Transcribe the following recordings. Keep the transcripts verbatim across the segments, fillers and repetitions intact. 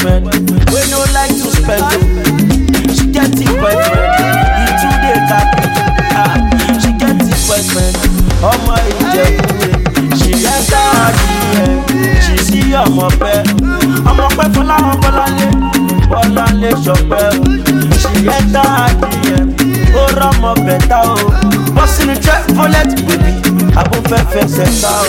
boyfriend. We no like to spend it. She get the boyfriend. He too dey happy. Ah, she get the boyfriend. Ọmọ Ìjẹ̀bú. She enter her D M. She see ọmọ pẹ́. Ọmọ pẹ́ Fọláhàn Bọ́láńlé. Bọ́láńlé Ṣọpẹ́. She enter her D M. Ó rọ́mọ bẹ̀tà o. Bọ́sì ni jẹ́ fọ́lẹ́t bèbí. Àbúfẹ́fẹ́ sẹ́ta o.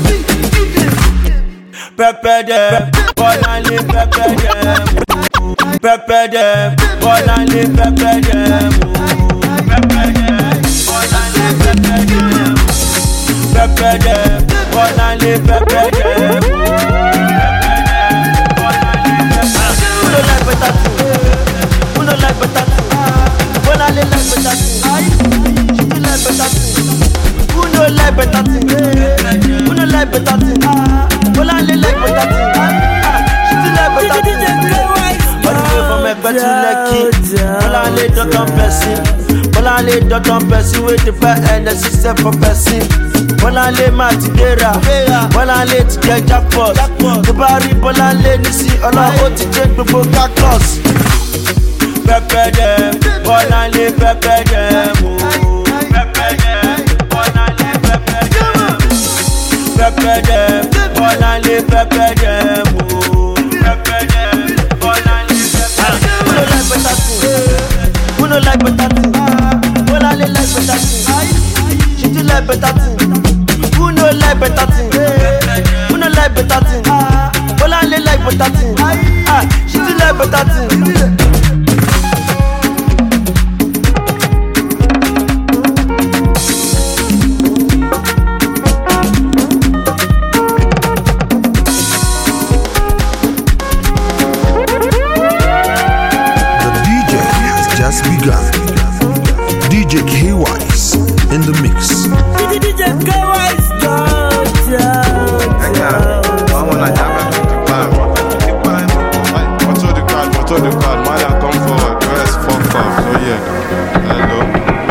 Pẹ́pẹ́ dẹ̀, Bọ́láńlé pẹ́pẹ́ dẹ̀. Pẹ́pẹ́ dẹ̀, Bọ́láńlé pẹ́pẹ́ dẹ̀. Pẹ́pẹ́ dẹ̀, Bọ́láńlé pẹ́pẹ́ dẹ̀. Pẹ́pẹ́ dẹ̀, Bọ́láńlé pẹ́pẹ́ dẹ̀. Who no like better thing? Who no like better thing? Bọ́láńlé like better thing. She do like better thing. Who no like better thing? Who no like better thing? Bọ́láńlé like better thing. She do like better thing. All the way from Ẹ̀gbẹ́ to Lekki. Bọ́láńlé dọ́tàn person. Bọ́láńlé dọ́tàn person wey dey buy Hennessy sell for person. Bọ́láńlé máa ti gbéra. Bọ́láńlé ti jẹ jackpot. Tó bá rí Bọ́láńlé nísì ọlọ́wọ́ ti jẹ gbogbo cactus. Pẹ́pẹ́ dẹ̀, Bọ́láńlé pẹ́pẹ́ dẹ̀ mú. Pẹ́pẹ́ dẹ̀, Bọ́láńlé pẹ́pẹ́ dẹ̀ mú. Pẹ́pẹ́ dẹ̀, Bọ́láńlé pẹ́pẹ́ dẹ̀ mú. Pẹ́pẹ́ dẹ̀, Bọ́láńlé pẹ́pẹ́ dẹ̀ mú. Who no like better thing? Who no like better thing? Bọ́láńlé like better thing. She do like better thing. Who no like better thing? Who no like better thing? Bọ́láńlé like better thing. Ah, she do like better thing. Just begun. D J K-Wise in the mix. D J K-Wise, I'm on a jam. What's all the card? What's all the card? Man, come forward. Rest, fuck off. So yeah. Hello.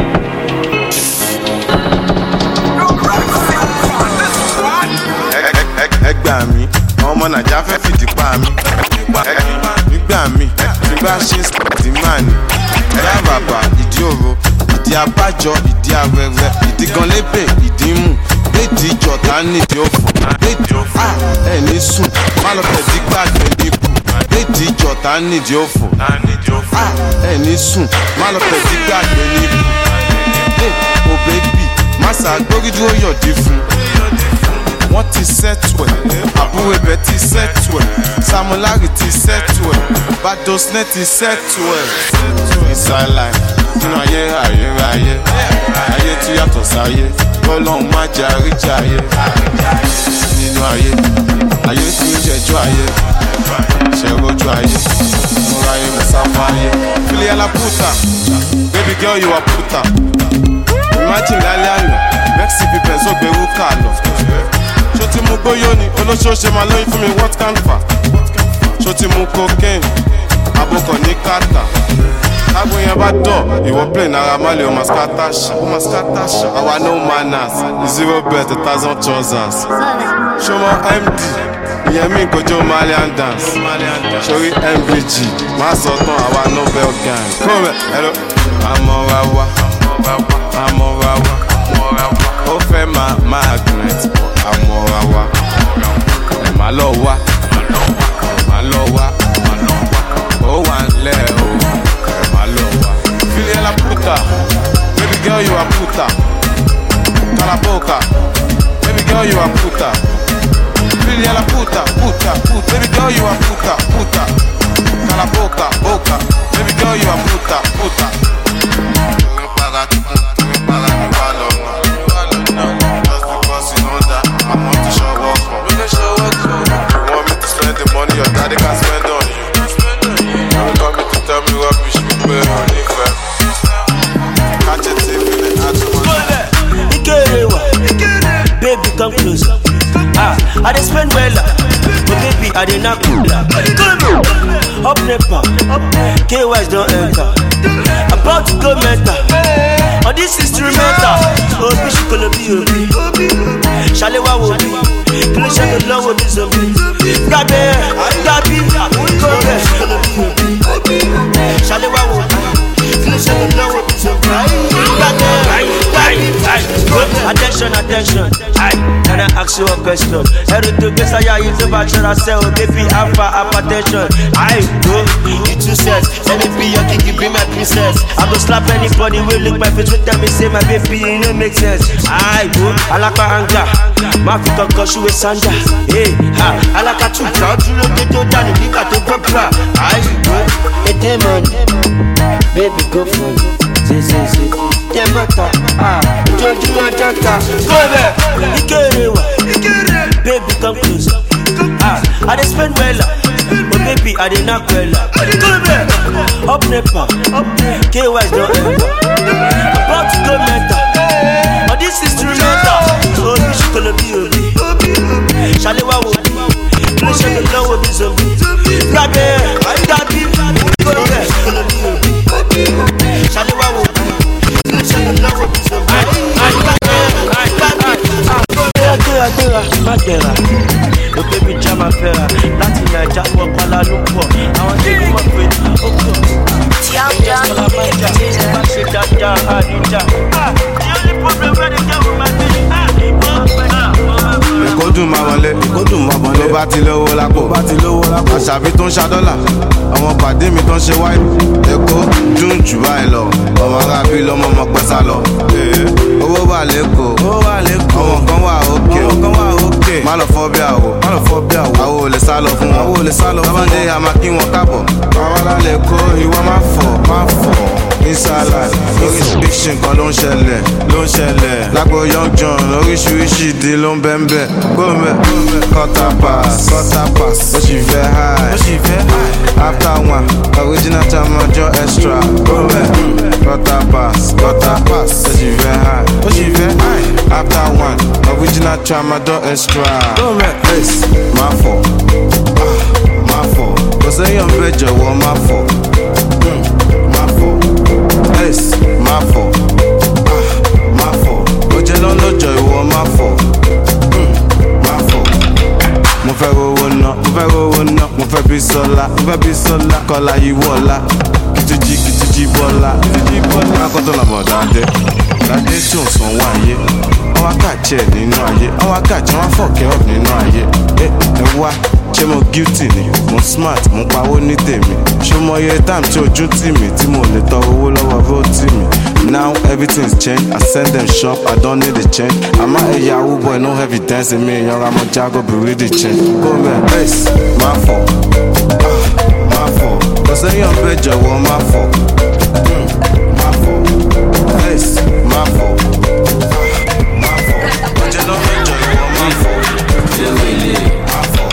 Ẹgbà mi, ọmọ Nàìjíríà fẹ́ fìdí pa mi. Nígbà mi, nígbà ṣe ṣì máa ní. Ẹ̀yà bàbà, ìdí òro, ìdí abájọ, ìdí awẹ́wẹ́, ìdí gan lébè, ìdí mú. Léèdì ìjọta nídìí òfò. Léèdì òfò, ẹni sùn, má lọ fẹ́ dí gbàgbé níbù. Léèdì ìjọta nídìí òfò. Ẹni sùn, má lọ fẹ́ dí gbàgbé níbù. Ẹ ò bẹ́bí, má ṣàgbórí dúró yọ̀dí fún. Wọ́n ti sẹ́tù ẹ̀, àbúrò ibẹ̀ ti sẹ́tù ẹ̀, Samulari ti sẹ́tù ẹ̀, Badosne ti sẹ́tù ẹ̀. Inside life, nínú ayé ayérayé, ayé tí yàtọ̀ sáyé, Ọlọ́run má jẹ́ àríjàyé. Nínú ayé, ayé tí ń jẹjọ́ ayé, ṣẹ̀rọ̀jọ́ ayé, mo ra ayé mo sáfọ́ ayé. Fili la puta, baby girl you are puta. Imagine lálẹ́ àná, Mexi fi pẹ̀sọ́ gbẹ̀rú kà lọ. Ṣó ti mú gbóyó ni olóṣooṣe máa lóyún fún mi what can fa? Ṣó ti mú cocaine abokọ̀ ní kàtà? Kágbó yẹn bá dọ̀ ìwọ plane ara má lè o máa scatter o máa scatter ṣá. Àwa no manners zero bet a thousand trousers. Ṣó mọ M D ìyẹn mi kojú Malian dance. Ṣorí M V G má sọ tán àwa Nobel gang. Kúrò ẹ̀rọ àmọ́ra wa àmọ́ra wa ó fẹ́ máa magnet àmọ́ra wa ẹ̀ má lọ wá ẹ̀ má lọ wá ó wà lẹ́ o ẹ̀ má lọ wá. Fili la puta, baby girl you are puta. Calaboca, baby girl you are puta. Fili la puta, puta, puta, baby girl you are puta, puta. Calaboca, boca, baby girl you are puta, puta. Your daddy can spend on you. Don't come me to tell me rubbish, me pay on it. Catch a tip in the actual. Baby, come closer. Ah, I dey spend well, but baby, I dey not cool. Up nepa, K-Wise don't enter. About to go mental. On this instrumental, oh, bitch, you gonna be obi. Shalewa wo bi, kilo shale lo wo bi zombie. Gabe, gabi, go be. I can I ask you a question? Every two days I hear you to bachelor sell, baby, alpha, hypertension. I go, you two sets. Let me be your king, you be my princess. I go slap anybody, will lick my face, will tell me, say my baby, it don't make sense. I go, I like my anger. My feet on cause you a sanda. Hey, ha, I like a two crowd, you look at your daddy, you got to papa. I go, a demon, baby, go for it. Say, say, say, demata, ah, Jojo, Jojo, go there. Ikerewa, baby, come closer. Ah, I dey spend well, but baby, I dey knock well. Come there, up nepa, K Y S don't enter. About to go mental, but this instrumental. Oh, you should call me Obi. Shalewa Obi, please shake the love with zombie. Grab it, grab it, go there, call me Obi. Shalewa Obi, please shake the love with zombie. I got it, I got it. Adera, adera, adera. Oh baby, jam a pera. Láti Naija, wọ́n Kuala Lumpur. Àwọn tí kò mọ̀ pé ó kọ̀. Tiam Jam, Má ṣe dáadáa, àdìjà. The only problem wey dey get with my baby, ah, Èkó dùn máa wọlé, Èkó dùn máa wọlé. Tó bá ti lówó lápò, bá ti lówó lápò. Àṣàbí tó ń ṣa dọ́là, àwọn pàdé mi tó ń ṣe wáyé. Èkó dùn jù báyìí lọ, ọmọ arábí lọ́mọ ọmọ pẹ́ sá lọ. Owó wà lẹ́kọ̀ọ́, owó wà lẹ́kọ̀ọ́. Àwọn kan wà òkè, àwọn kan wà òkè. Má lọ fọ́ bí àwọ̀, má lọ fọ́ bí àwọ̀. Àwọ̀ ò lè sá lọ fún wọn, àwọ̀ ò lè sá lọ fún wọn. Tọ́mọdé a máa kí wọn káàbọ̀. Àwọn alálẹ̀ kó ìwọ máa fọ̀, máa fọ̀. Inside oríṣiríṣi nǹkan ló ń ṣẹlẹ̀, ló ń ṣẹlẹ̀. Lágbo Young John, oríṣiríṣi ìdí ló ń bẹ́ ń bẹ́. Gbọ́mẹ̀, quarter pass, quarter pass. Ó sì fẹ́ high, ó sì fẹ́ high. After one, original Tamajo extra. Gbọ́mẹ̀, quarter pass, quarter pass. Ó sì fẹ́ high, ó sì fẹ́ high. After one, original Tamajo extra. Gbọ́mẹ̀, ace, máa fọ̀, ah, máa fọ̀. Kò sẹ́yìn bẹ́ẹ̀ jọ̀wọ́ máa fọ̀, máa fọ̀. Ace, máa fọ̀, ah, máa fọ̀. Ó jẹ́ lọ́lọ́jọ́ ìwọ máa fọ̀, máa fọ̀. Mo fẹ́ rówó ná, mo fẹ́ rówó ná. Mo fẹ́ bí sọ́lá, mo fẹ́ bí sọ́lá. Kọ́lá yìí wọ̀lá, kìtìjì kìtìjì bọ́lá, kìtìjì bọ́lá. Akọ́tọ̀ làbọ̀ dáadé, dáadé tí ò sàn wá ayé. Wọ́n wá kàjẹ́ nínú ayé, wọ́n wá kàjẹ́ wọ́n fọ̀kẹ́ ọ̀ nínú ayé. Ẹ wá, ṣé mo guilty ni? Mo smart, mo pawó ní tèmi. Ṣé mo yẹ time tí ojú tì mí tí mo lè tọrọ owó lọ́wọ́ bó tì mí? Now everything's changed, I send them shop, I don't need a change. I'm a Yahoo boy, no evidence in me. Young I'm a Jago, be really change. Go man, ace, my fault, ah, my fault. Cause I ain't bed, you want my fault, mm, my fault. Ace, my fault, ah, my fault. But you know bed, you want my fault, my fault.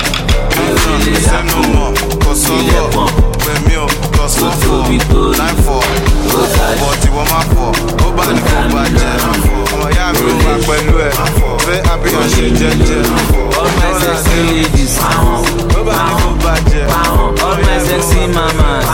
I don't know more, cause so low. When me up, cause so four, nine four. But you want my fault, oh bad, oh bad, ọmọ ya mi ò wá pẹ̀lú ẹ̀, fẹ́ àbíyàn ṣe jẹ́jẹ́. All my sexy ladies, ó bá ní kó bàjẹ́. all my sexy mamas,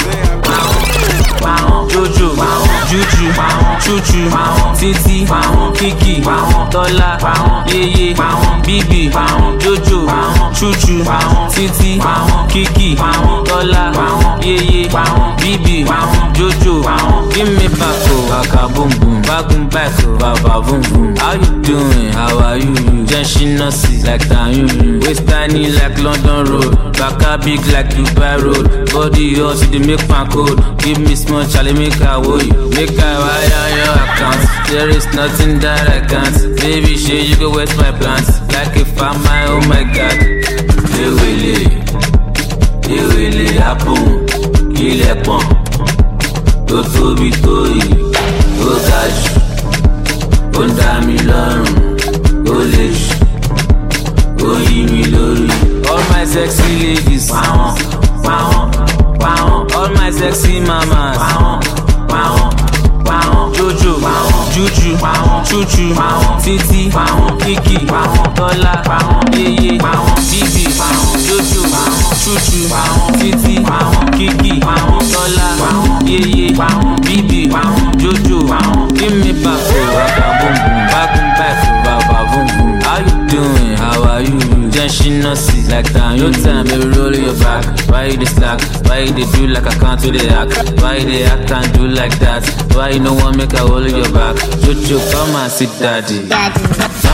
Jojo, Juju, Chuchu, Titi, Kiki, Tola, Yeye, Bibi, Jojo, Chuchu, Titi, Kiki, Tola, Yeye, Bibi, Jojo. Give me back, oh, baka boom boom, back boom back, oh, baba boom boom. How you doing? How are you? Jenshi nasi like Tanyun, waist tiny like London Road, baka big like Dubai Road, body hot to the make my code. Give me small challenge, make I woe you, make I wire your account. There is nothing that I can't. Baby, shit, you go wet my plants like if I'm my, oh my God. They will, they will happen. Kill a pump. Tó tóbi tó yìí, ó ga jù, ó ń dá mi lọ́rùn, ó lè jù, ó yí mi lórí. All my sexy ladies, pàwọn, pàwọn, pàwọn. All my sexy mamas, pàwọn, pàwọn, pàwọn. Jojo, pàwọn, Juju, pàwọn, Chuchu, pàwọn, Titi, pàwọn, Kiki, pàwọn, Tola, pàwọn, Yeye, pàwọn, Bibi, pàwọn, Jojo, pàwọn, Chuchu, pàwọn, Titi, pàwọn, Kiki, pàwọn, Tola, pàwọn, Yeye, pàwọn, Bibi, pàwọn, Jojo, pàwọn. Give me back, oh, baka boom boom, back boom back, oh, baba boom boom. How you doing? How are you? Jenshi nasi like that. Your time, baby, roll your back. Why you dey slack? Why you dey do like I can't do the act? Why you dey act and do like that? Why you no want make I hold your back? Jojo, come and sit daddy. Daddy.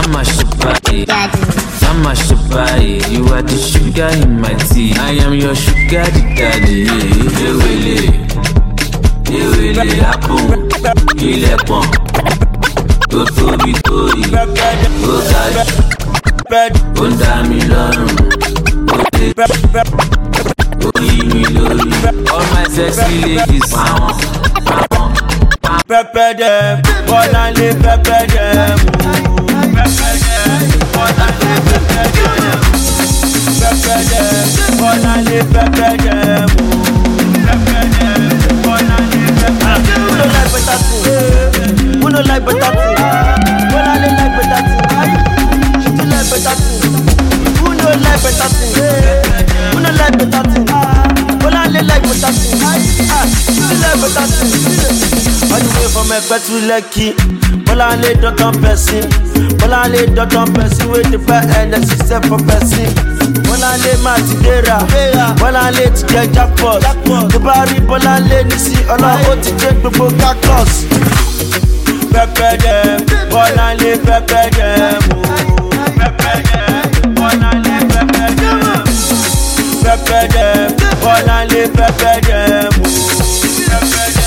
Mama Shabai, Mama Shabai, you are the sugar in my tea. I am your sugar daddy. Ewele, ewele apun, ilẹ̀kùn, tó tóbi tóyi, ó ga jù, ó dá mi lọ́rùn, ó dé, ó yí mi lórí. All my sexy ladies, pàwọn, pàwọn. Pepper them, Bolale pepper them, pepper them, Bolale pepper them, pepper them, Bolale pepper them, pepper them, Bolale pepper them. Who no like better thing? Who no like better thing? Bolale like better thing. She do like better thing. Who no like better thing? Who no like better thing? Bolale like better thing. Ah, she do like better thing. All the way from Ekpe to Lekki, Bolale don't person, Bolale don't person with the bad end and system for person. Bolale Matidera, Bolale to get jackpot. The body Bolale nisi, all I want to take the book across. Pepper them, Bolale pepper them, pepper them, Bolale pepper them, pepper them, Bolale pepper them, pepper them.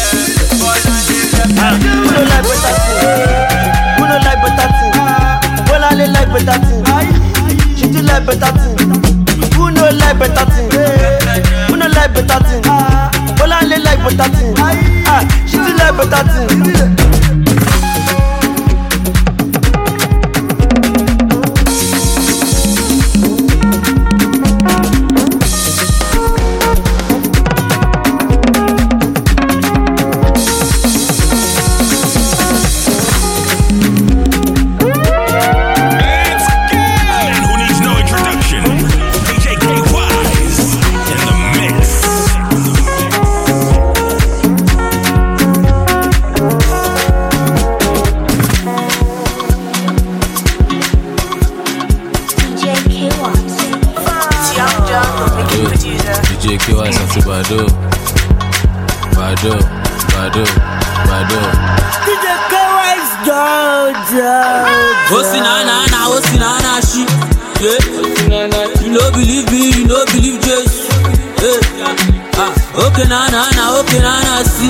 Who no like better thing? Who no like better thing? Bolale like better thing. She do like better thing. Who no like better thing? Who no like better thing? Bolale like better thing. Ah, she do like better thing. Bado, Bado, Bado, Bado. D J K-Wise Georgia. Osinana, na Osinana, she. Yeah. You no believe me, you no believe Jesus. Yeah. Ah, okay, na na na, okay, na na, see.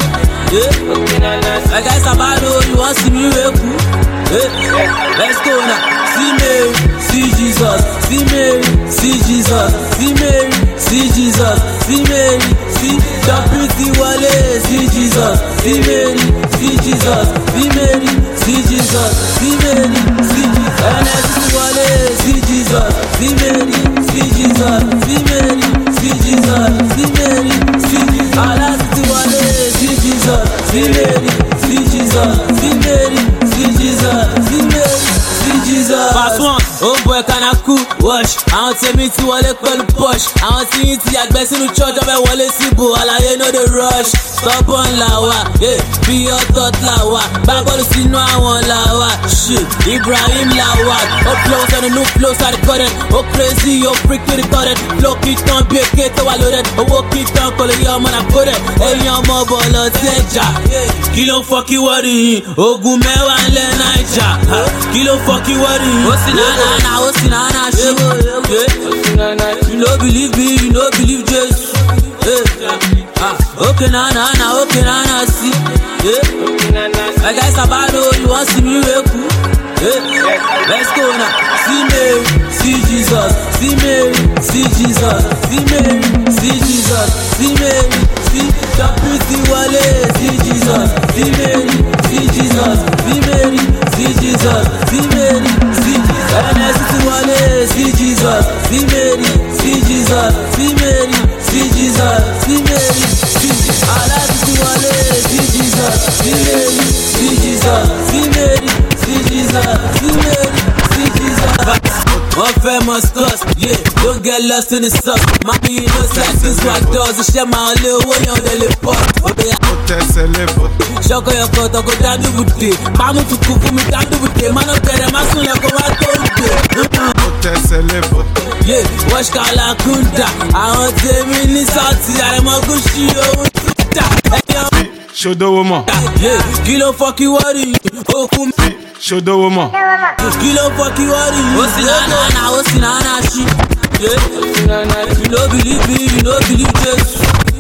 Yeah. I guess Bado, you want to see me wake up. Yeah. Let's go now. See Mary, see Jesus. See Mary, see Jesus. See Mary, see Jesus. See Mary, see the pretty Wale. See Jesus. See Mary, see Jesus. See Mary, see Jesus. See Mary, see Jesus. Wale. See Jesus. See Mary, see Jesus. See Mary, see Jesus. See Mary, see Jesus. Allah see Wale. See Jesus. See Mary, see Jesus. See Mary, see Jesus. See Mary, see Jesus. Pass one. Oh boy, can I cool wash? I want to meet you all the push. I want to eat the best in the church of a Wale Sibu. All I know the rush. Stop on lawa, yeah. Be your thought lawa. Back on the scene, no I want lawa. Shit, Ibrahim lawa. Up close and the new flows are recorded. Oh crazy, oh freak to the current. Flow it on, be a kid to loaded. Oh walk it down, call it your man, I put it. Hey, your mobile, teja. Kilo fuck you, what in? Oh, Gumewa and Lenaija. Kilo fuck you, what in? What's in Nana, what's in Nana, shit. You no believe me, you no believe Jesus. Ah, okay, na na na, okay, na na, see. Yeah. I guess Bado, you want to see me wake up. Yeah. Let's go now. See Mary, see Jesus. See Mary, see Jesus. See Mary, see Jesus. See Mary, see the pretty Wale. See Jesus. See Mary, see Jesus. See Mary, see Jesus. See Mary, see Jesus. Wale. See Jesus. See Mary, see Jesus. See Mary, see Jesus. See Mary, see Jesus. Allah see Wale. See Jesus. See Mary, see Jesus. See Mary, see Jesus. See Mary, see Jesus. One famous cause, yeah, don't get lost in the sauce. Mommy, you know, sex like doors. I share my little way on the lip pop. Shoko your coat, I go down the wood. Mamu to cook me down the wood. Man, I'm better, my son, I go out to yeah, watch Kala Kunta. I want to be in South, I'm a good show. Show the woman. Yeah, kilo fuck you, what do you? Oh, come. ṣòdòwò mọ̀. kí ló fọ kí wọ́n rí i. ó sì náà náà ó sì náà náà ṣí. you no believe me you no believe Jesus.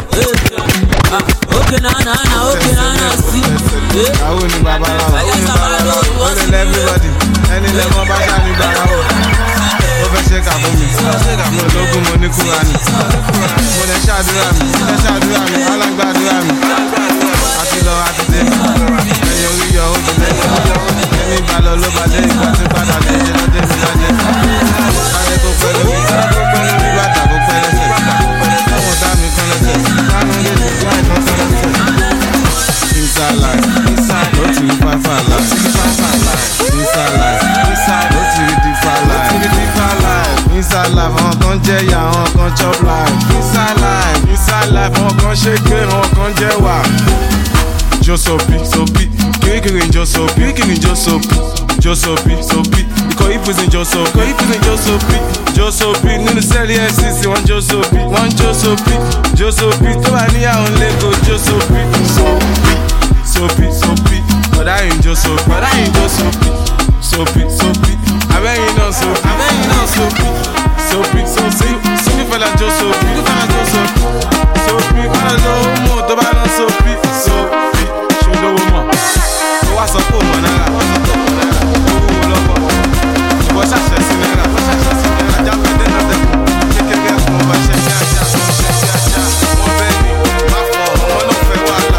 okay náà náà náà okay náà náà sí. àwọn ní babaláwo ó ní babaláwo ó ní lẹ́bíbọ́dì ẹni lẹ́gbọ́n bá ṣáà ní babaláwo ó fẹ́ ṣe kà fún mi mo lógún mo ní kúra ni mo lè ṣàdúrà mi mo lè ṣàdúrà mi alágbàdúrà mi àti lọ àti dé ẹyẹ orí yọ ó ti lé ẹni ìbálò ló bá dé ìgbà tí padà dé ṣe ló dé mi lọ́dẹ káyé kó pẹ́ lórí bí bàtà kó pẹ́ lẹ́sẹ̀ lọ́wọ́ dá mi kán lẹ́sẹ̀ lánàá lè ti gbá ìtàn kán lẹ́sẹ̀. Inside life, inside, no to the five life. Inside life, inside, no to the deeper life. Inside life, àwọn kan jẹ ya, àwọn kan chop life. Inside life, inside life, àwọn kan ṣègbè, àwọn kan jẹ wà. Jo sopi, sopi, kirikiri jo sopi, kirikiri jo sopi, jo sopi, sopi. Ikọ̀ ìpèsè jo sopi, ikọ̀ ìpèsè jo sopi, jo sopi. Nínú sẹ́ẹ̀lì F C C wọ́n jo sopi, wọ́n jo sopi, jo sopi. Tó bá níyàwó lẹ́kọ̀ọ́ jo sopi, sopi. Sopi, sopi, bọ̀dá yìí ń jó sopi, bọ̀dá yìí ń jó sopi, sopi, sopi, abẹ́yìn náà sopi, abẹ́yìn náà sopi, sopi, sopi, sopi fẹ́lá jó sopi, sopi fẹ́lá jó sopi, sopi, kọ́lá ló mú tó bá náà sopi, sopi, ṣòdòwò mọ̀, ó wá sọ pé òmò náírà, ó sọ pé òmò náírà, ó wúwo lọ́pọ̀, ìwọ ṣàṣẹ sí náírà, ó ṣàṣẹ sí náírà, jáfẹ́dé náà tẹ̀, kékeré fún ọba ṣẹ́ ṣẹ́ ṣẹ́ ṣẹ́ ṣẹ́ ṣẹ́ wọ́n bẹ́ẹ̀ ni, má fọ ọmọ náà fẹ́ wàhálà.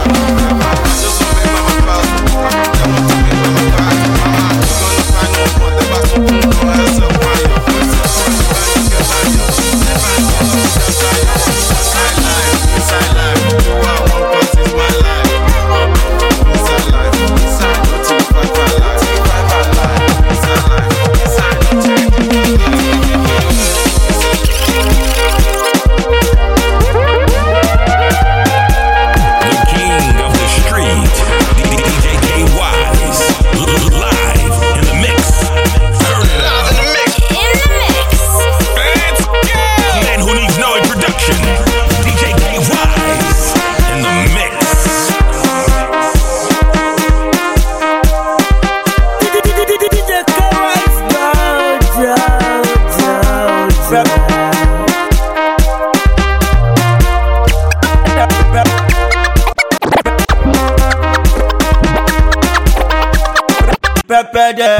Pepede,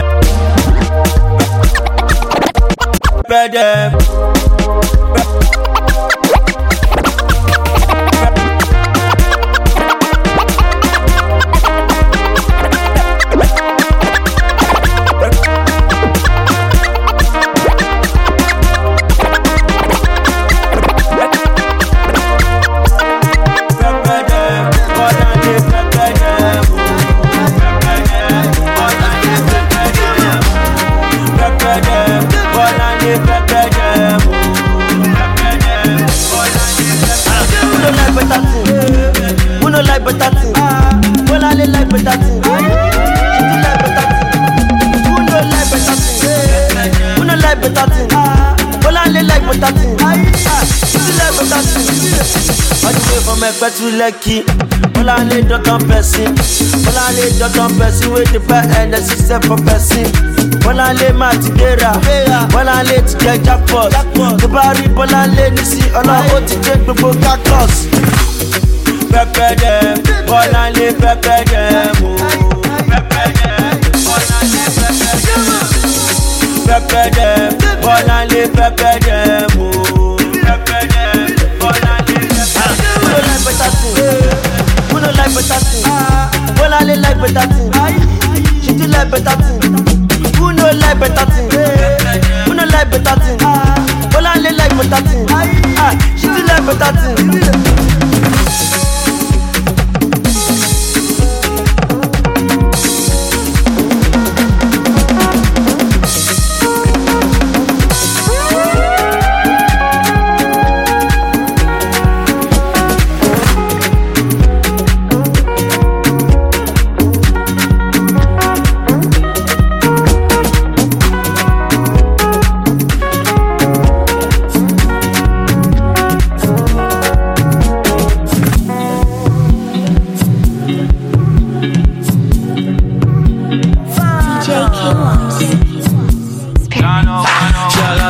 pepede. Ẹgbẹ́ tún lẹ́kì, bọ́lá lè dọ́tàn pẹ̀sìn, bọ́lá lè dọ́tàn pẹ̀sìn wey dey buy ẹ̀ẹ́dẹ̀ ṣiṣẹ́ for pẹ̀sìn, bọ́lá lè má ti dẹ́ra, bọ́lá lè ti jẹ jackpot, tó bá rí bọ́lá lè ní sí ọlọ́wọ́ ti dé gbogbo cactus. Pẹ́pẹ́ dẹ̀, bọ́lá lè pẹ́pẹ́ dẹ̀ mú. Pẹ́pẹ́ dẹ̀, bọ́lá lè pẹ́pẹ́ dẹ̀ mú. Pẹ́pẹ́ dẹ̀, bọ́lá lè pẹ́pẹ́ dẹ̀ mú. Pẹ́pẹ́ dẹ̀, bọ́lá lè Who no like better thing? Who no like better thing? Bola le like better thing. She do like better thing. Who no like better thing? Who no like better thing? Bola le like better thing. Ah, she do like better thing.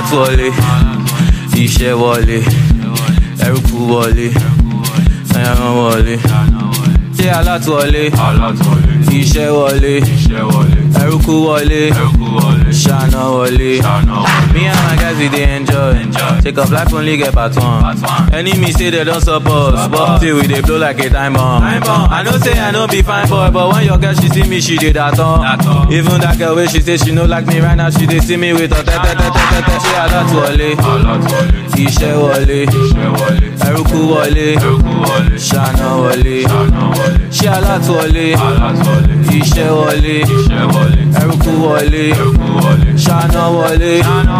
alátúwọlé, iṣẹ́ wọlé, ẹrúkú wọlé, ẹran wọlé. Ṣé alátúwọlé, iṣẹ́ wọlé, ẹrúkú wọlé, ṣáná wọlé. Me and my guys we dey enjoy. Take off life only get part one. Enemy say they don't support, but till we dey blow like a time bomb. I know say I no be fine boy, but when your girl she see me she dey that on. Even that girl wey she say she no like me right now, she dey see me with her tete tete tete. Ṣé alátúwọlé, iṣẹ́ wọlé, ẹrúkú wọlé, ṣáná wọlé. Ṣé alátúwọlé, iṣẹ́ wọlé, ẹrúkú wọlé, ṣáná wọlé.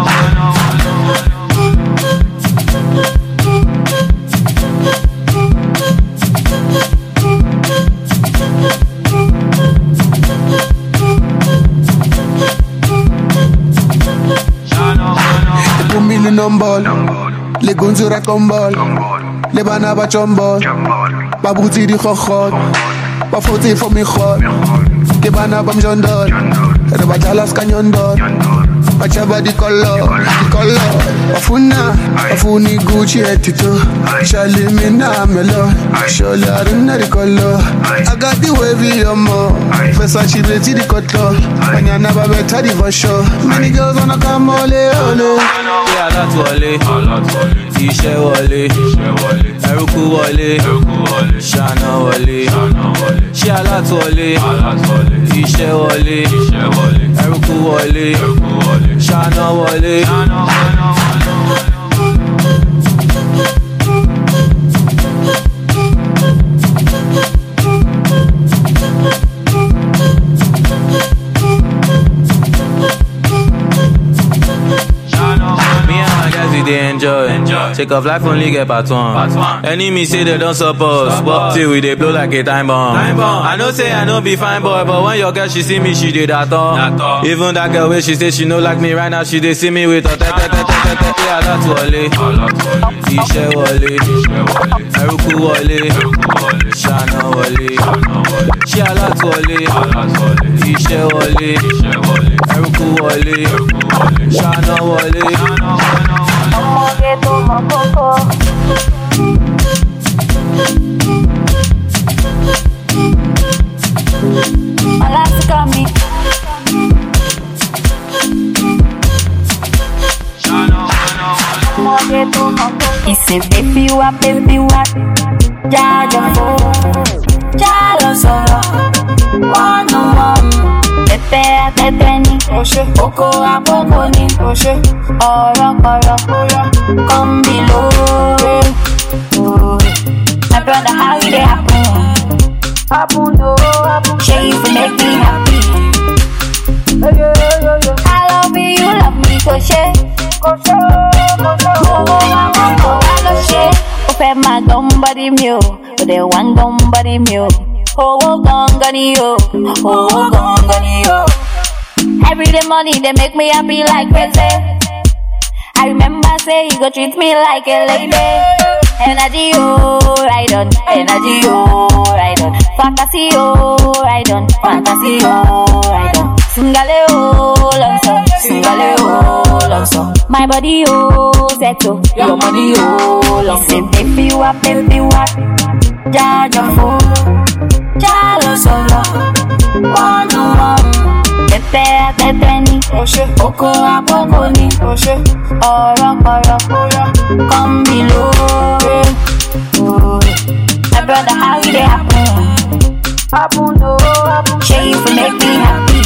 Numbol, le gonzura kombol, le banaba chombol, babuti di khokhot, ba foti for mi khot, ke banaba mjondol, re ba jalas kanyondol, ba chaba di color, di color, afuna, afuni Gucci etito, shali mina melo, sholi aruna di color, I got the wavy yomo, Versace beti di kotlo, banyana ba beta di vasho, many girls wanna come ole ole. Ṣé alátúwọlé, iṣẹ́ wọlé, ẹrúkú wọlé, ṣáná wọlé. Ṣé alátúwọlé, iṣẹ́ wọlé, ẹrúkú wọlé, ṣáná wọlé. They enjoy. enjoy. Take off life only get part one. Part one. Enemy say they don't support, but till we they blow like a time bomb. Time bomb. I know say I know be fine boy, but when your girl she see me, she did that all. Even that girl where she say she no like me right now, she they see me with her tete tete tete. Ṣé alátúwọlé, iṣẹ́ wọlé, ẹrúkú wọlé, ṣáná wọlé. Ṣé alátúwọlé, iṣẹ́ wọlé, ẹrúkú wọlé, ṣáná wọlé. Ọmọge tó mọ kókó. Ọlásìkò mi. Ọmọge tó mọ kókó. Ìsìn bébí wá bébí wá. Jájọ fò. Jálọ sọ̀rọ̀. One on one. Tẹ́tẹ́ àtẹ́tẹ́ ni. Oko àkókò ni. Ọ̀rọ̀ kọ̀rọ̀. Come below. My brother, how it happen? Happen, no, happen. Show you to make me happy. I love you, you love me, go share. Go share, go share. Oh, oh, oh, I love share. Open my gum body meal. The one gum body meal. Oh, oh, gone, gone, yo. Oh, oh, gone, gone, yo. Every day money, they make me happy like crazy. I remember say you go treat me like a lady. Energy, oh, right on. Energy, oh, right on. Fantasy, oh, right on. Fantasy, oh, right on. Singale, oh, lonso. Singale, oh, lonso. My body, oh, settle. Your body, oh, lonso. Say, baby, what, baby, what? Jaja, fo. Jalo, solo. One on one. Tẹ́tẹ́ àtẹ́tẹ́ ni. Oko àkókò ni. Ọ̀rọ̀ kọ̀rọ̀. Come below. My brother, how it happen? Happen, no, happen. Show you to make me happy.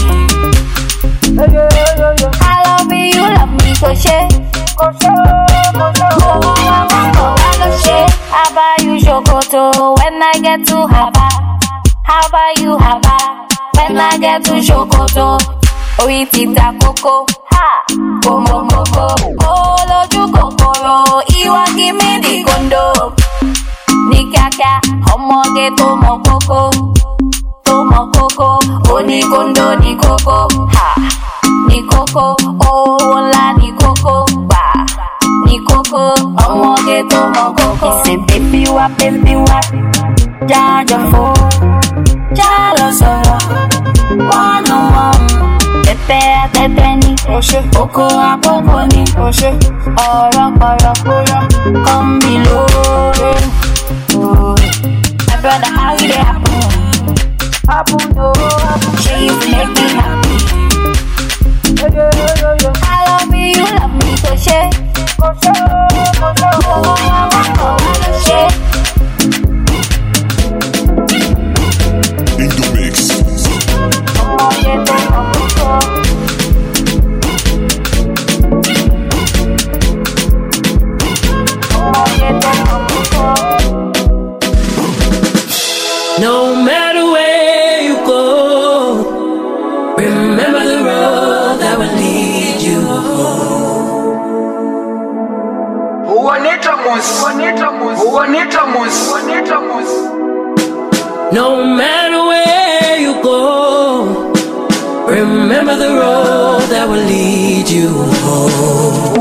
I love you, you love me, go share. Go share, go share. Oh, I love share. How about you, Shokoto? When I get to Haba. How about you, Haba? When I get to Shokoto, orí ti ta kókó, ha, kòmòmòmò, ó lójú kòkòrò, ìwà give me the kondo. Ní kíákíá, ọmọge tó mọ kókó, tó mọ kókó, ó ní kondo ní kókó, ha, ní kókó, owó ńlá ní kókó, gbà, ní kókó, ọmọge tó mọ kókó. Ìsìn bébí wá, bébí wá, jájọ fò. Jalo sọ̀rọ̀, one on one. Tẹ́tẹ́ àtẹ́tẹ́ ni. Oshe, Oko Apoponi, Oshe, Orokoyo, come below. Oh, my brother, how you dey happen? Happen, no, say you make me happy. I love me, you love me, Oshe, Oshe, Oshe, In the mix. No matter where you go, remember the road that will lead you home. No matter where you go, remember the road that will lead you home.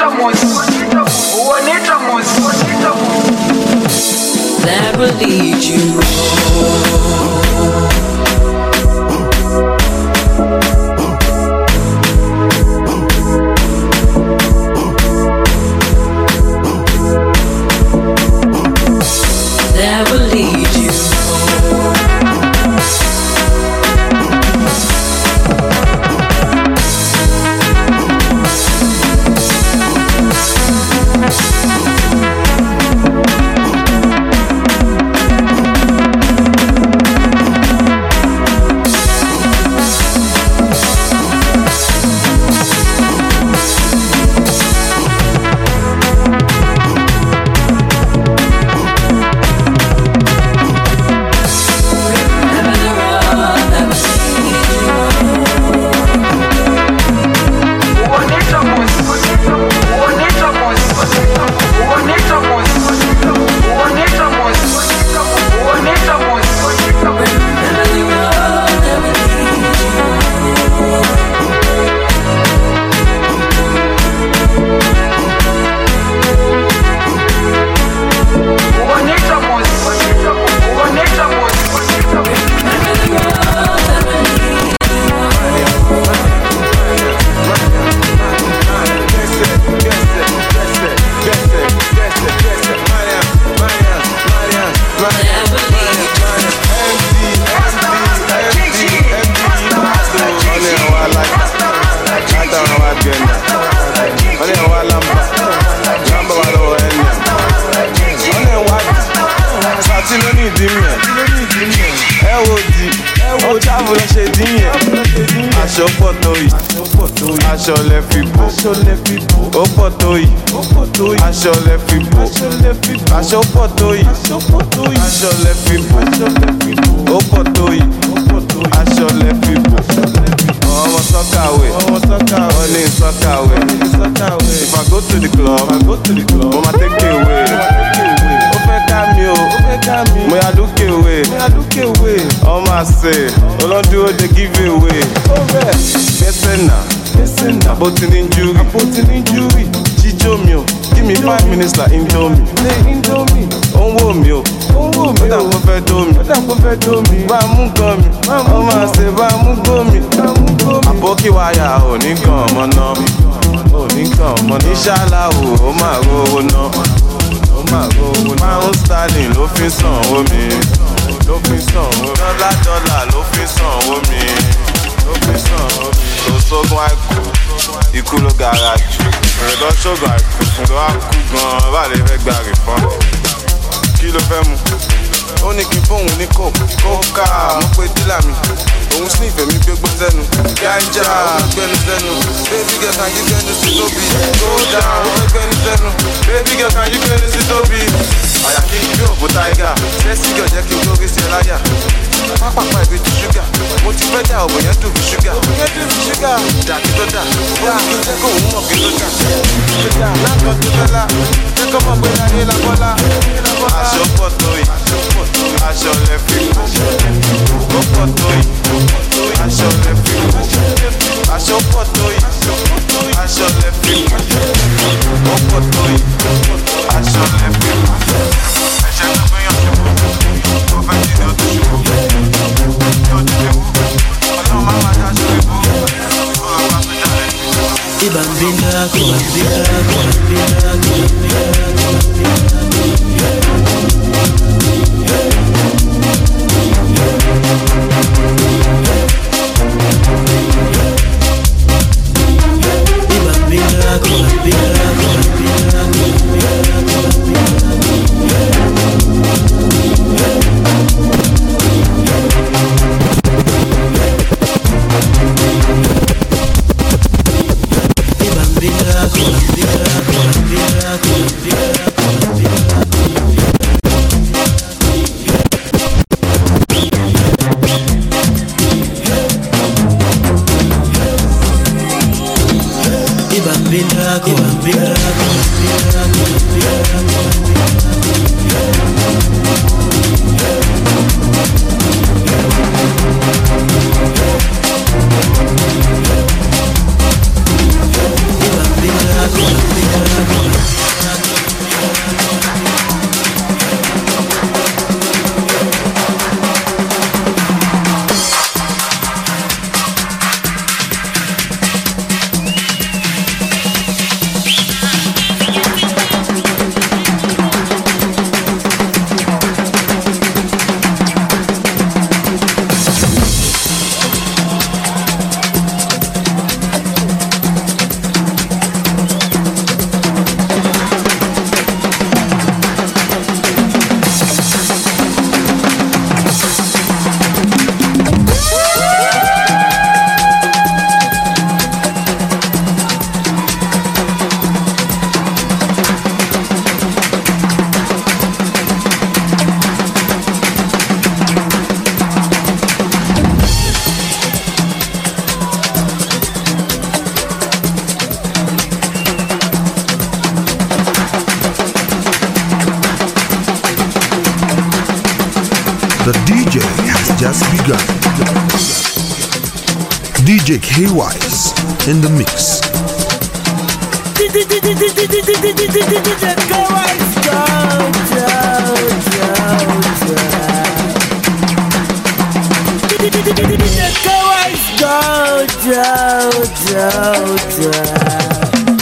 That will lead you home. That will lead you aṣọ lẹ fi bò ó pọ̀ tó yìí aṣọ lẹ fi bò aṣọ pọ̀ tó yìí aṣọ lẹ fi bò ó pọ̀ tó yìí aṣọ lẹ fi bò ọmọ sọ́kàwé wọ́n ní sọ́kàwé if I go to the club mo ma take away ó fẹ́ ká mi o mo yà lókè away ọmọ àṣẹ olóńdúró dey give away gbẹ́sẹ̀ náà. Aborting injury, jíjó mi o, give me five minutes like Indomie. Ó ń wò mí o, ó dà kó fẹ́ dó mi. Bá a mú gan mi, ọmọ àṣẹ bá a mú gbó mi. Àbókí wáyà ò ní kàn ọmọ náà, ò ní kàn ọmọ náà. Inshallah o, ó máa rówó ná, ó máa rówó ná. Pound sterling ló fi sanwó mi, ló fi sanwó mi. Dọ́là dọ́là ló fi sanwó mi, ló fi sanwó mi. Òṣogùn àìkú, ikú ló gara jù. Ìrẹ̀dọ́ ṣògùn àìkú, ìrọ̀ á kú gan-an, bá lè fẹ́ gba rìfọ́n. Kí ló fẹ́ mu? Ó ní kí fóun ní kò, kóká, mo pe dílà mi. Òun sì ìfẹ́ mi gbégbó sẹ́nu. Ganja, gbẹ́nu sẹ́nu. Baby girl can you gbẹ́nu sí tóbi? Go down, ó gbẹ́nu sẹ́nu. Baby girl can you gbẹ́nu sí tóbi? Àyà kí n gbé òbó táígà. Sẹ́sì gàn jẹ́ kí n lórí sí ẹ láyà. Pápápá ìbí ti ṣúgà. Mo ti fẹ́ dà òbò yẹn dùn bí ṣúgà. Òbò yẹn dùn bí ṣúgà. Dàbí tó dà. Ó ní kí n jẹ́ kó òun mọ̀ kí tó dà. Lákọ̀ọ́ tó fẹ́ lá. Jẹ́ kó mọ̀ pé láyé la bọ́lá. Aṣọ pọ̀ tó yìí. Aṣọ lẹ fi bò. Ó pọ̀ tó yìí. Aṣọ lẹ fi bò. Aṣọ pọ̀ tó yìí. Aṣọ lẹ fi bò. Ó pọ̀ tó yìí. Aṣọ lẹ fi bò. Ẹ̀ṣẹ̀ ló gbéyàn ṣubú. Ó fẹ́ jí ní ojú ṣubú. Ní ojú ṣubú. Ọlọ́run máa máa dá aṣọ ìbò. Ó rọ̀ wá pé jáde. The D J has just begun. D J K-Wise in the mix. D J K-Wise, go, go, go, go. D J K-Wise, go, go, go, go.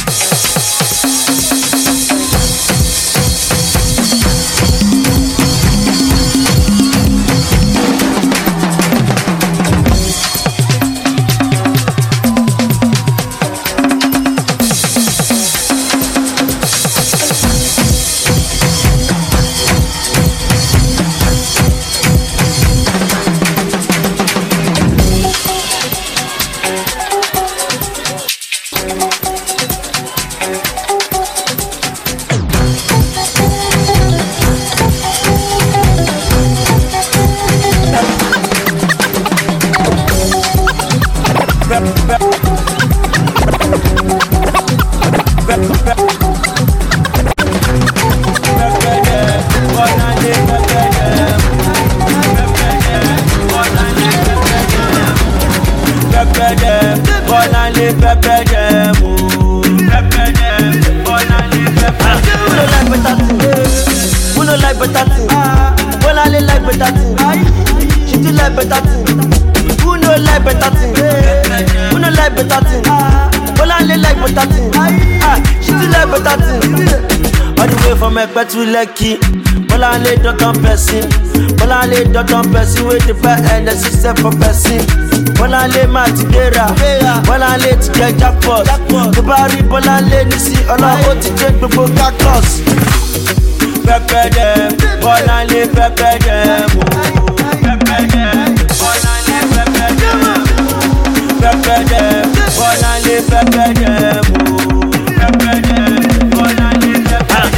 To Lucky, Bolale Dokan Person, Bolale Dokan Person with the back and the system for person. Bolale Matidera, Bolale to get jackpot. The Barry Bolale Nisi, all I want to take before cactus. Pepe them, Bolale Pepe them, Pepe them, Bolale Pepe them, Pepe them, Bolale Pepe them, Pepe them, Bolale Pepe them.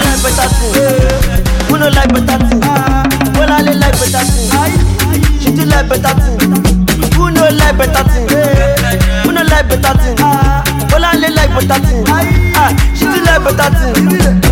Who no like better thing? Well, I like better thing. She do like better thing. Who no like better thing? Who no like better thing? Well, I like better thing. Ah, she do like better thing.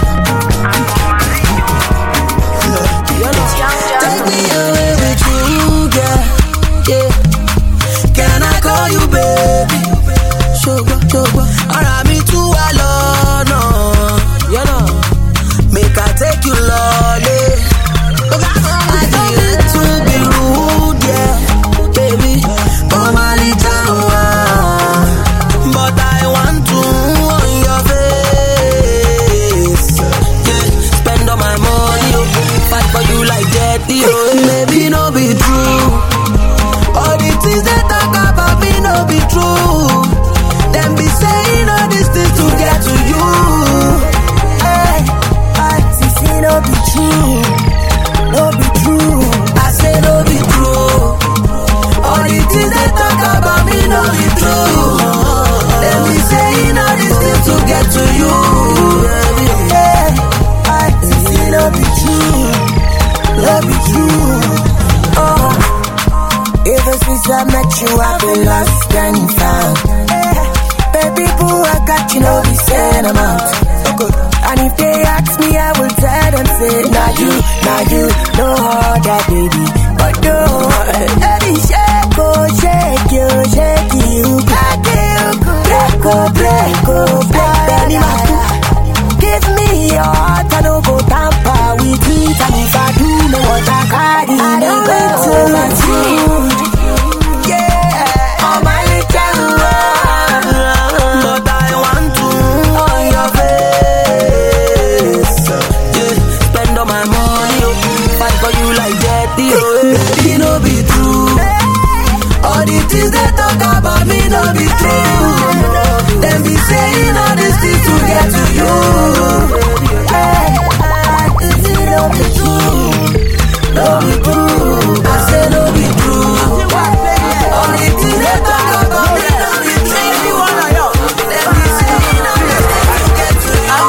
Take me away with you. I met you, I've been lost and found. Baby boo, I got you, no be saying I'm out. And if they ask me, I will tell them, say, nah you, nah you, no other baby, but no. Baby, shake, oh, shake you, shake you, break you, break, oh, break, oh, break, give me your heart, I don't go tamper with it. And if I do, no what I carry, I don't go to my food. Yeah, on my little one, but I want to on your face. Yeah, spend all my money, fight for you like that. It no be true. All the things they talk about me no be true. Them be saying all these things to get to you. Hey, this is no be true. No be true. I say no be true. All the things they talk about me no be true. Them be saying all these things to get to you.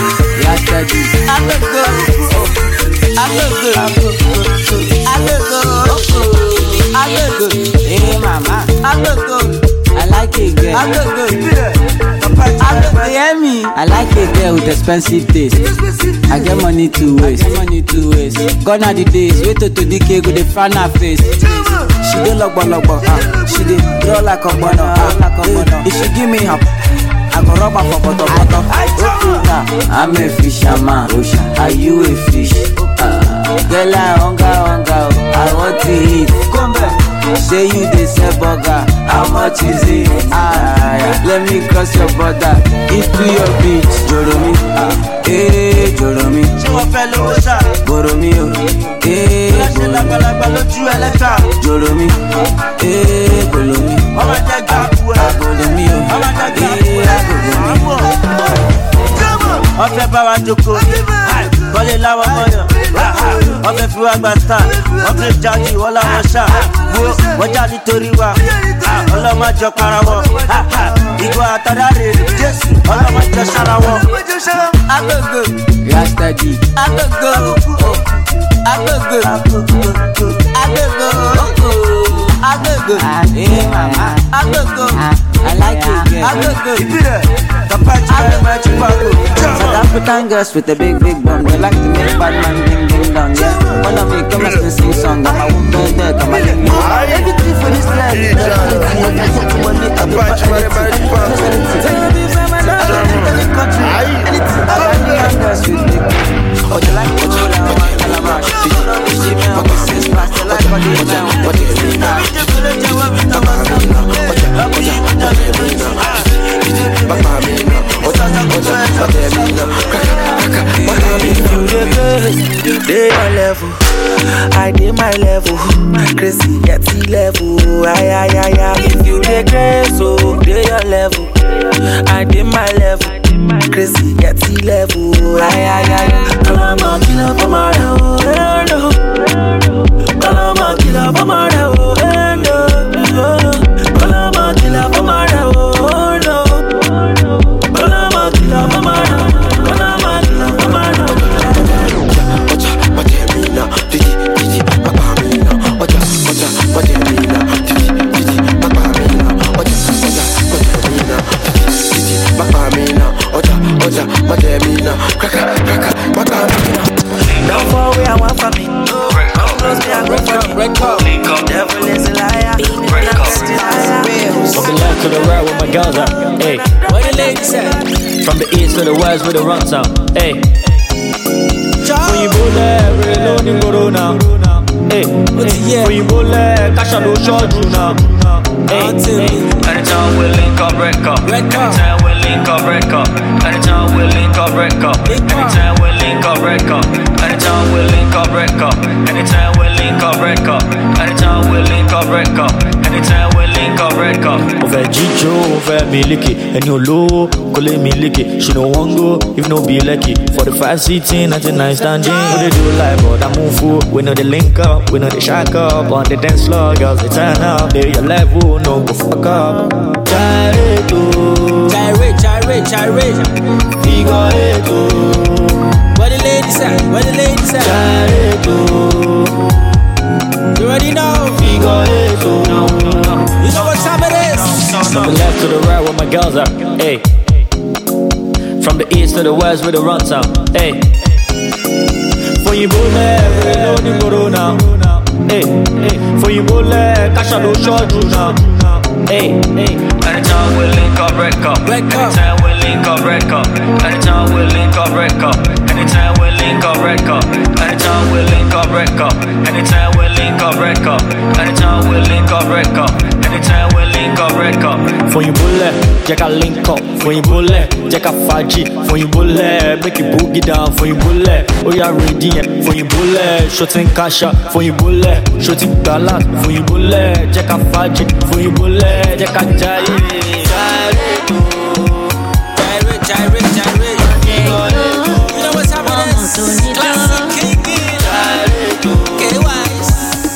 I look good. I look good. I look good. I look good. I look good. Hey mama, I look good. I like it, girl. I look good. I look good. Hear me? I like a girl with expensive taste. I get money to waste. I get money to waste. Gone are the days. Wait till the cake with the fan her face. She dey lock lock ah. She dey draw like a bono ah. If she give me her, I go rub her for bottom bottom. I'm a fisherman. Are you a fish? Uh, girl, I hunger, hunger. I want to eat. Come back. Say you dey sell burger. How much is it? Ah, yeah. Let me cross your border into your beach. Joromi, ah, eh, Joromi. Ṣé wọ́n fẹ́ lówó ṣá? Boromi o, eh, Boromi. Ṣé lágbàlagbà lójú ẹlẹ́ka? Joromi, eh, Bolomi. Ọmọ jẹ́ gbàgbọ́ ẹ̀. Bolomi o, eh, Bolomi. Wọ́n fẹ́ bá wa jókòó, kọ́lé láwọn mọ́yàn. Wọ́n fẹ́ fi wá gba star, wọ́n fẹ́ jáde wọ́n láwọn ṣá. Wọ́n já nítorí wa, ọlọ́mọ jọ para wọn. Ìgò àtàdá rè Jésù, ọlọ́mọ jọ ṣara wọn. Agogo, Rastadi, agogo, agogo, agogo, agogo, hey mama, agogo, I like it, girl. Agogo. South African girls with a big, big bum. They like to make bad man ding, ding, dong, yeah. Wanna make come and sing song. Got my woman there, come and lick me. Everything for this life. They your level, I did my level. Crazy at sea level, ay ay ay ay. If you dey crazy, so they your level, I did my level. Crazy at sea level, ay ay ay. Kalama kila pamara oh no, kalama kila pamara oh no, kalama kila pamara oh no, kalama kila pamara. Don't fall where I want from me. Don't close me, I go for me. Devil is a liar. From the left to the right with my guns out. Hey, what the lady said? From the east to the west with the runs out. Hey, when you go there, we're alone in Corona. Hey, when you go there, cash out those short now. Hey, anytime we link up, red cup. Anytime we link up, red cup. Anytime we link up, red cup. Anytime we link up, red cup. Anytime we link up, red cup. Anytime we link up, red cup. Anytime we link up, red cup. Anytime we link up, red cup. Over Jijo, over Miliki, and you low, call me Miliki. She don't want go if no be lucky. forty-five sitting, ninety-nine standing. What they do like, but I move forward. We know they link up, we know they shack up. On the dance floor, girls they turn up. They your level, no go fuck up. Gyrate, gyrate, gyrate, gyrate. Figure it, what the ladies say, what the ladies say. Gyrate, You already know. Figure eight, oh. You know what time it is. From the left to the right where my girls are. Hey. From the east to the west with the run town. Hey. For you bullet, we don't need corona. Hey, hey. For you bullet, cash out no short now. Hey, hey. Anytime we link up, red cup. Anytime we link up, red cup. Anytime we link up, red cup. Anytime we link up, red cup. Anytime we link up, red cup. Anytime we link up, red cup. Anytime we link up, red cup. Anytime we link up, red cup. For you bullet, check out link up. For you bullet, check out Faji. For you bullet, make it boogie down. For you bullet, oh yeah, ready. For you bullet, shooting cash out. For you bullet, shooting balance. For you bullet, check out Faji. For you bullet, check out Jai. Gyrate, gyrate, gyrate. You know what's happening? Classic King. Get it wise.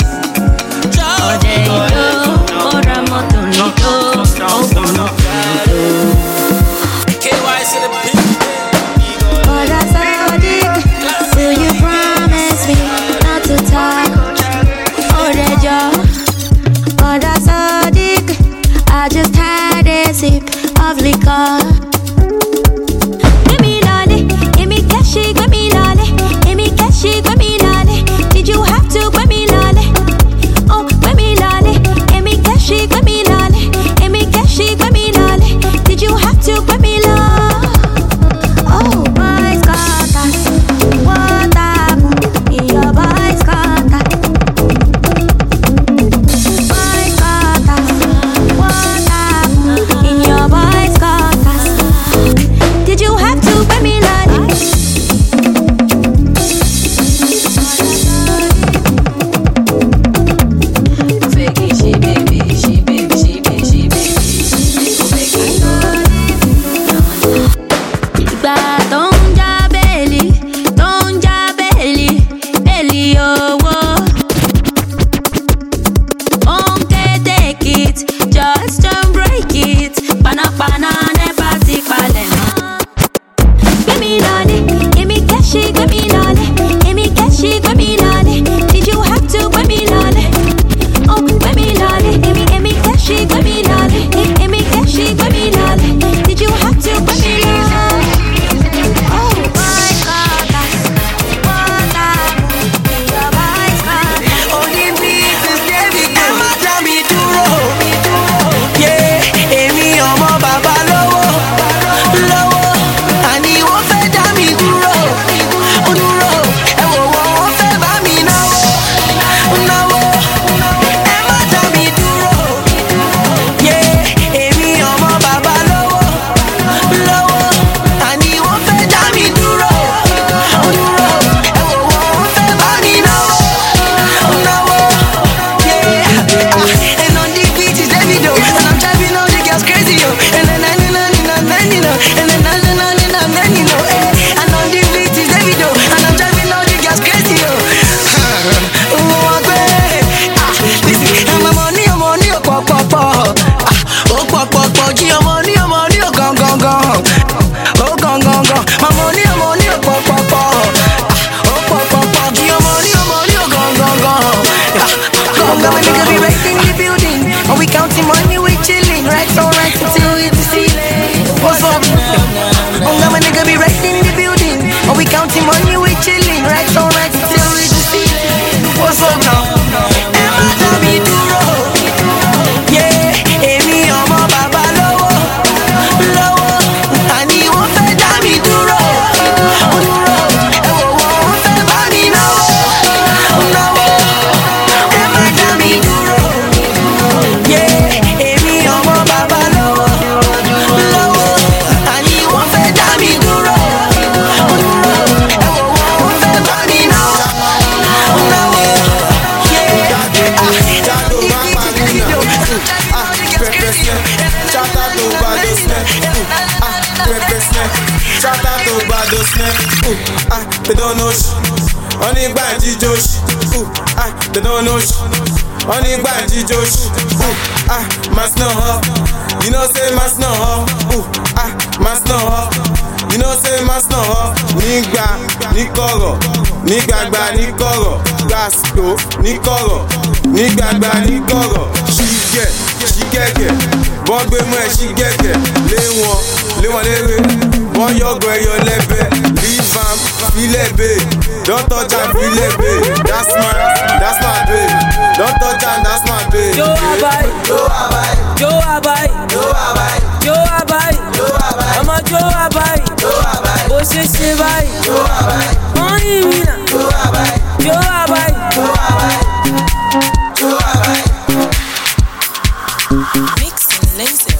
K Y S in the pit. But I saw it. Will you promise me not to talk? Oh, that job. But I saw it. I just had a sip of liquor. Give me lolly, give me cashy, give me lolly, give me cashy, give me lolly. Did you have to give me lolly? Oh, give me lolly, give me cashy, give me lolly, give me cashy, give me lolly. Did you have to give me lolly? Oh, boys got that. What happened? Your boys got that. Boys got that. What happened? In your boys got that. Did you have to give me lolly? Ìgbà tó ń já bẹ́ẹ̀lì, tó ń já bẹ́ẹ̀lì, bẹ́ẹ̀lì owó. Ònkè take it, just don't break it. Panápaná never ti palẹ̀ mọ́. Give me lolly, give me cashy, give me lolly, give me cashy, give me lolly. Did you have to give me lolly? Oh, give me lolly, give me, give me cashy, give me lolly, give me cashy, give me lolly. Did you have to give me lolly? Oh my God, what happened? Your boys got that. Only me is David. Ẹ má dá mi dúró. Yeah, èmi ọmọ bàbá lọ́wọ́, lọ́wọ́. Àní wọ́n fẹ́ dá mi dúró, dúró. Ẹ wò wọ́n, wọ́n fẹ́ bá mi náwó, náwó. Ẹ má dá mi dúró. Yeah, èmi ọmọ bàbá lọ́wọ́, lọ́wọ́. Àní wọ́n fẹ́ dá mi dúró, dúró. Ẹ wò wọ́n, wọ́n fẹ́ bá mi náwó, náwó. Yeah, ah, and on the beat is Davido, and I'm driving all the girls crazy, yo. And then I know, and then you know, and then I know, and then you know, eh. And on the beat is Davido, and I'm driving all the girls crazy, yo. Oh, babe, ah, listen, and my money, your money, oh, pop, pop, pop, ah, oh, pop, pop, pop, G, your money, your money, oh, gone, gone, gone, oh, gone, gone, gone, my money, your money, oh, pop, pop, pop, ah, oh, pop, pop, pop, G, your money, your money, oh, gone, gone, gone, ah, come on, nigga, be right in the building, and we counting money, we chilling, right, so right until we hit the ceiling. What's up? Oh, my nigga, be right in the building, and we counting money, we chilling, right, so right until we hit the ceiling. What's up now? Ẹ má dá mi dúró. Yeah, èmi ọmọ bàbá lọ́wọ́, lọ́wọ́. Àní wọ́n fẹ́ dá mi dúró, dúró. Ẹ wò wọ́n, wọ́n fẹ́ bá mi náwó, náwó. Ẹ má dá mi dúró. Yeah, èmi ọmọ bàbá lọ́wọ́, lọ́wọ́. Àní wọ́n fẹ́ dá mi dúró, dúró. Ẹ wò wọ́n, wọ́n fẹ́ bá mi náwó, náwó. Shout out to Badosne, ah, they don't know sh. Only Banji Josh, ah, they don't know sh. Only Banji Josh, ah, mas no ho. You know say mas no ho, ah, mas no ho. You know say mas náà họ nígbà ní kọ̀rọ̀ nígbàgbà ní kọ̀rọ̀ gbàsíkò ní kọ̀rọ̀ nígbàgbà ní kọ̀rọ̀ ṣígẹ̀ ṣígẹ̀gẹ̀ bọ́n gbé mú ẹ̀ ṣígẹ̀gẹ̀ lé wọn lé wọn léré wọ́n yọ̀gọ̀ ẹ̀yọ lẹ́bẹ̀ revamp filẹ̀ babe don touch am filẹ̀ babe that's my that's my babe don touch am that's my babe. Yo abai, yo abai, yo abai, yo abai, yo abai, yo abai, ọmọ yo abai, yo abai, ó ṣe ṣe báyìí, yo abai, wọ́n yí mi nà, yo abai, yo abai, yo abai, yo abai. Mixing laser.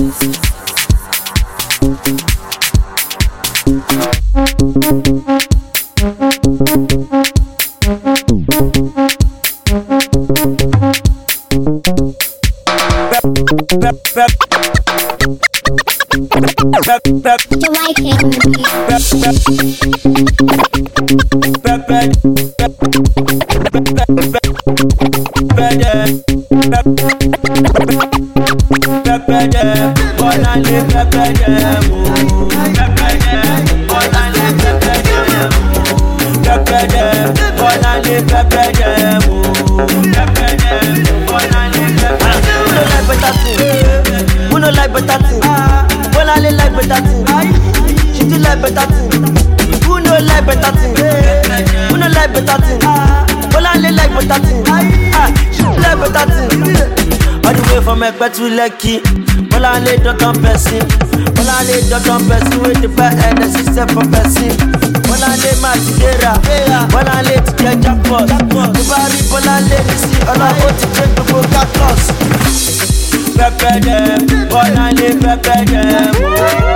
Ẹgbẹ́ tún lẹ́kì, bọ́lá lè dọ́tàn pẹ̀sìn, bọ́lá lè dọ́tàn pẹ̀sìn, wé ti fẹ́ ẹ̀ẹ́dẹ̀ ṣiṣẹ́ fún pẹ̀sìn, bọ́lá lè má ti dẹ́ra, bọ́lá lè ti jẹ́ jackpot, tó bá rí bọ́lá lè ní sí ọlọ́wọ́ ti jẹ́ gbogbo cactus. Pẹ́pẹ́ dẹ̀, bọ́lá lè pẹ́pẹ́ dẹ̀ mú.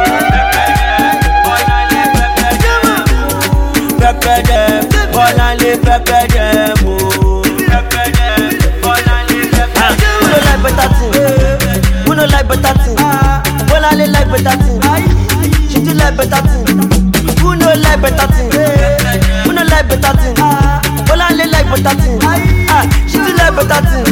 Pẹ́pẹ́ dẹ̀, bọ́lá lè pẹ́pẹ́ dẹ̀ mú. Better thing, who no like better thing? Bola le like better thing, she do like better thing. Who no like better thing? Who no like better thing? Bola le like better thing, ah, she do like better thing.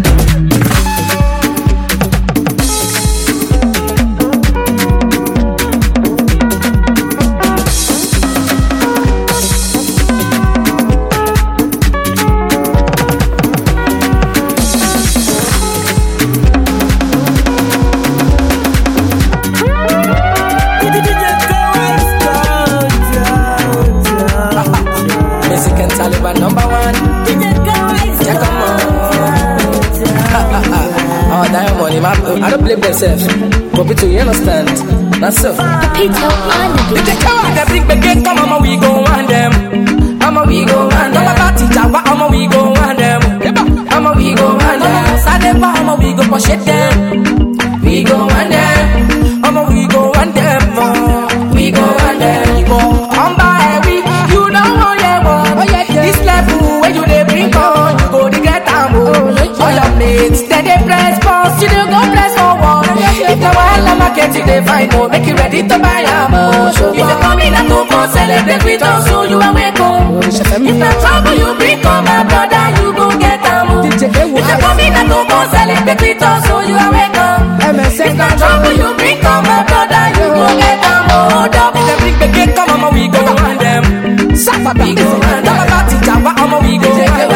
I don't blame themselves, but people, you understand? That's so. Peter, man, if they come out, they bring back in, come on, we go on them. Mama, we go on them. Mama, teacher, what, mama, we go on them. Mama, we go on them. Saturday, mama, we go push it them. We go on them. Mama, we go on them. We go on them. We go on by we. You know how you want. This level where you they bring on, you go to get them. All your mates, then they press pause, you don't go press forward. If the wild market you they find more, make you ready to buy a more. If you come in and go for celebrate with us, so you are welcome. If the trouble you bring on my brother, you go get a more. If you come in and go for celebrate with us, so you are welcome. If the trouble you bring on my brother, you go get a more. If the big big come on, we go on them. Suffer, we go on them. What am we go?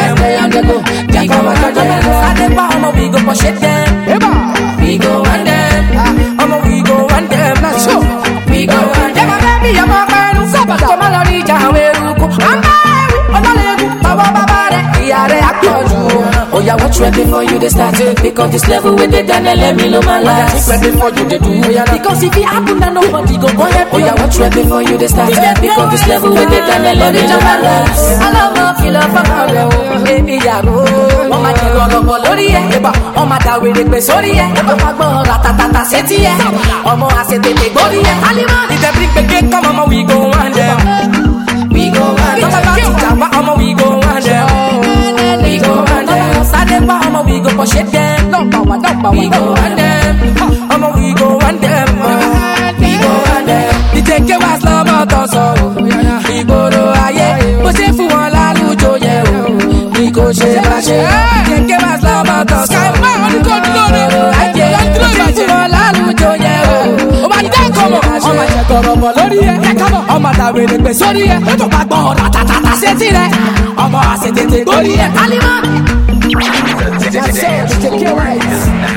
We go on them. I'ma we go push it them. We go on them. I'ma we go on them. We go on them. Baby, I'm a man. Come on, Lorija, where you go? I'm a man. Baba, Baba, we are a oh yeah, watch right before you they start it. Because this level with the Daniel, let me know my life. Watch right before you they do. Because if it happen, then nobody go go help. Oh yeah, watch right before you they start it. Because this level with the Daniel, let me know my life. I love my feel of a baby, yeah, oh. Mama, you go go go lori eh. Oh my God, we dey pe sori eh. Oh my God, ratatata seti eh. Oh mo asete te gbori eh. Alima, if they bring back come mama, we go on them. We go on them. Mama, we go on them. We go on them. Saturday, mama, we go push it them. We go on them. Mama, we go on them. We go on them. The take you as love out of so. We go to aye. But if you want la lujo ye o. We go she ba she. The take you as love out of so. We go to aye. But if you want la lujo ye o. Oh my God, come on. kọ̀rọ̀bọ̀ lórí ẹ̀ kẹ́kọ̀ọ́ ọmọ tàwé lè pè sórí ẹ̀ tó bá gbọ́ ọ̀rọ̀ tàtàtà sétí rẹ̀ ọmọ àṣetètè lórí ẹ̀ kálímà.